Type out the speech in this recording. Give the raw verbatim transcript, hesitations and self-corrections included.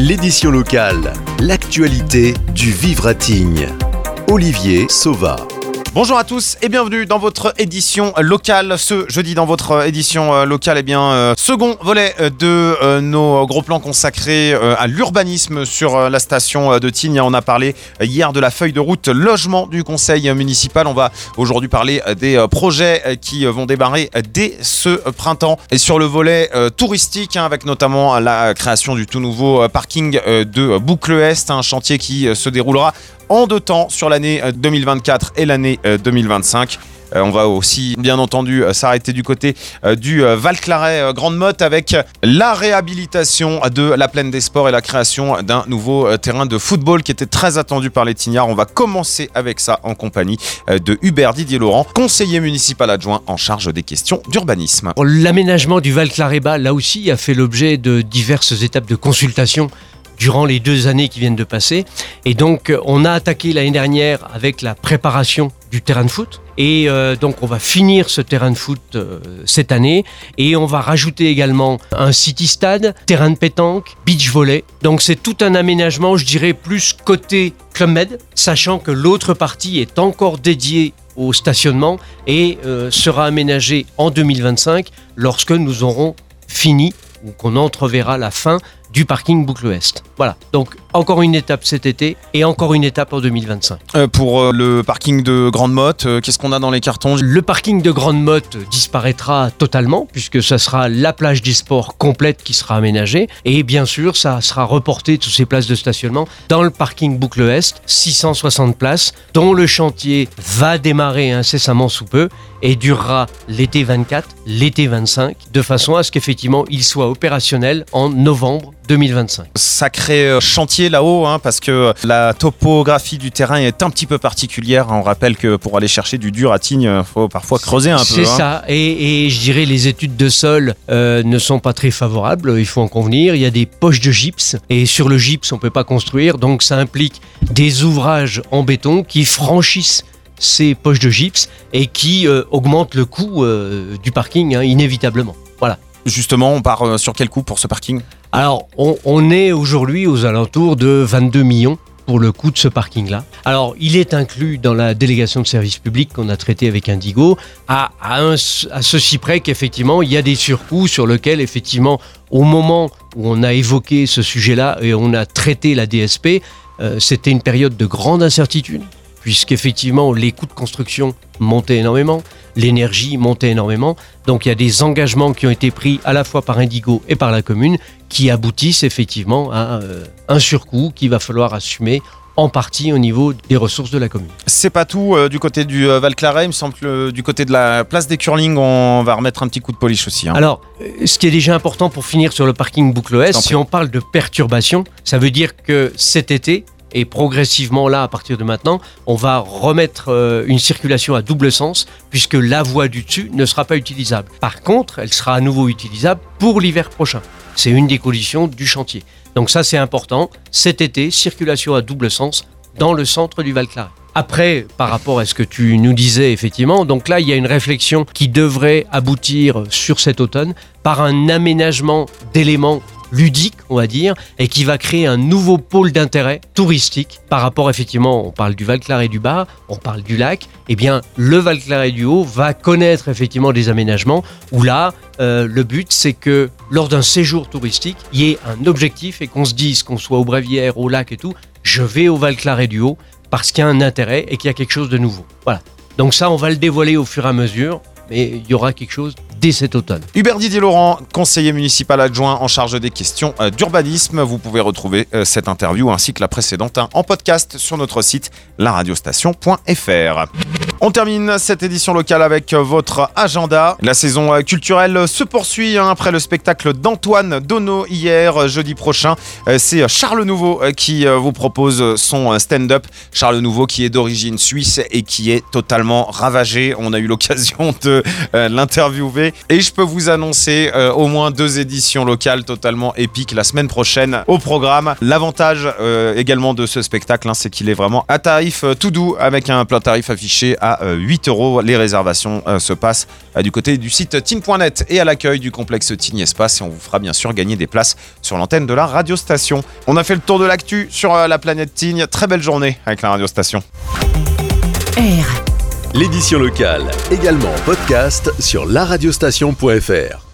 L'édition locale, l'actualité du Vivratignes. Olivier Sauva. Bonjour à tous et bienvenue dans votre édition locale. Ce jeudi dans votre édition locale, eh bien, euh, second volet de euh, nos gros plans consacrés euh, à l'urbanisme sur euh, la station de Tignes. On a parlé hier de la feuille de route logement du conseil municipal. On va aujourd'hui parler des euh, projets qui vont démarrer dès ce printemps. Et sur le volet euh, touristique, hein, avec notamment la création du tout nouveau parking euh, de Boucle-Est, un chantier qui euh, se déroulera en deux temps sur l'année deux mille vingt-quatre et l'année deux mille vingt-cinq. Euh, on va aussi, bien entendu, euh, s'arrêter du côté euh, du euh, Val-Claret euh, Grande Motte avec la réhabilitation de la Plaine des Sports et la création d'un nouveau euh, terrain de football qui était très attendu par les Tignards. On va commencer avec ça en compagnie euh, de Hubert Didier Laurent, conseiller municipal adjoint en charge des questions d'urbanisme. L'aménagement du Val-Claret-Bas, là aussi, a fait l'objet de diverses étapes de consultation durant les deux années qui viennent de passer. Et donc, on a attaqué l'année dernière avec la préparation du terrain de foot. Et euh, donc, on va finir ce terrain de foot euh, cette année. Et on va rajouter également un city-stade, terrain de pétanque, beach volley. Donc, c'est tout un aménagement, je dirais, plus côté Club Med, sachant que l'autre partie est encore dédiée au stationnement et euh, sera aménagée en deux mille vingt-cinq lorsque nous aurons fini ou qu'on entreverra la fin du parking Boucle-Est. Voilà, donc encore une étape cet été et encore une étape en deux mille vingt-cinq. Euh, pour euh, le parking de Grande Motte, euh, qu'est-ce qu'on a dans les cartons ? Le parking de Grande Motte disparaîtra totalement puisque ça sera la plage des sports complète qui sera aménagée et bien sûr ça sera reporté toutes ces places de stationnement dans le parking Boucle-Est, six cent soixante places dont le chantier va démarrer incessamment sous peu et durera l'été vingt-quatre, l'été vingt-cinq de façon à ce qu'effectivement il soit opérationnel en novembre deux mille vingt-cinq. Sacré chantier là-haut, hein, parce que la topographie du terrain est un petit peu particulière. On rappelle que pour aller chercher du dur à Tignes, il faut parfois creuser un peu. C'est hein. ça, et, et je dirais les études de sol euh, ne sont pas très favorables, il faut en convenir. Il y a des poches de gypse, et sur le gypse on ne peut pas construire, donc ça implique des ouvrages en béton qui franchissent ces poches de gypse et qui euh, augmentent le coût euh, du parking, hein, inévitablement. Voilà. Justement, on part sur quel coût pour ce parking ? Alors, on, on est aujourd'hui aux alentours de vingt-deux millions pour le coût de ce parking-là. Alors, il est inclus dans la délégation de service public qu'on a traité avec Indigo, à, à, un, à ceci près qu'effectivement, il y a des surcoûts sur lesquels, effectivement, au moment où on a évoqué ce sujet-là et on a traité la D S P, euh, c'était une période de grande incertitude, puisqu'effectivement, les coûts de construction montaient énormément, l'énergie montait énormément. Donc, il y a des engagements qui ont été pris à la fois par Indigo et par la commune qui aboutissent effectivement à euh, un surcoût qu'il va falloir assumer en partie au niveau des ressources de la commune. C'est pas tout euh, du côté du euh, Val-Claret. Il me semble que euh, du côté de la place des Curling, on va remettre un petit coup de polish aussi. Hein. Alors, euh, ce qui est déjà important pour finir sur le parking Boucle-Est, si on parle de perturbation, ça veut dire que cet été, et progressivement là, à partir de maintenant, on va remettre euh, une circulation à double sens puisque la voie du dessus ne sera pas utilisable. Par contre, elle sera à nouveau utilisable pour l'hiver prochain. C'est une des conditions du chantier. Donc ça, c'est important. Cet été, circulation à double sens dans le centre du Val-Claret. Après, par rapport à ce que tu nous disais, effectivement, donc là, il y a une réflexion qui devrait aboutir sur cet automne par un aménagement d'éléments ludique, on va dire, et qui va créer un nouveau pôle d'intérêt touristique par rapport, effectivement, on parle du Val-Claret du Bas, on parle du lac, eh bien, le Val-Claret du Haut va connaître effectivement des aménagements où là, euh, le but, c'est que lors d'un séjour touristique, il y ait un objectif et qu'on se dise, qu'on soit aux Bréviaires, au lac et tout, je vais au Val-Claret du Haut parce qu'il y a un intérêt et qu'il y a quelque chose de nouveau. Voilà. Donc ça, on va le dévoiler au fur et à mesure, mais il y aura quelque chose dès cet automne. Hubert Didier Laurent, conseiller municipal adjoint en charge des questions d'urbanisme. Vous pouvez retrouver cette interview ainsi que la précédente en podcast sur notre site la radiostation point f r. On termine cette édition locale avec votre agenda. La saison culturelle se poursuit hein, après le spectacle d'Antoine Donneau hier, jeudi prochain. C'est Charles Nouveau qui vous propose son stand-up. Charles Nouveau qui est d'origine suisse et qui est totalement ravagé. On a eu l'occasion de de euh, l'interviewer. Et je peux vous annoncer euh, au moins deux éditions locales totalement épiques la semaine prochaine au programme. L'avantage euh, également de ce spectacle, hein, c'est qu'il est vraiment à tarif euh, tout doux avec un plein tarif affiché à euh, huit euros. Les réservations euh, se passent euh, du côté du site teen point net et à l'accueil du complexe Teen Espace et on vous fera bien sûr gagner des places sur l'antenne de la radiostation. On a fait le tour de l'actu sur euh, la planète Teen. Très belle journée avec la radiostation. R. L'édition locale, également en podcast sur la radiostation point f r.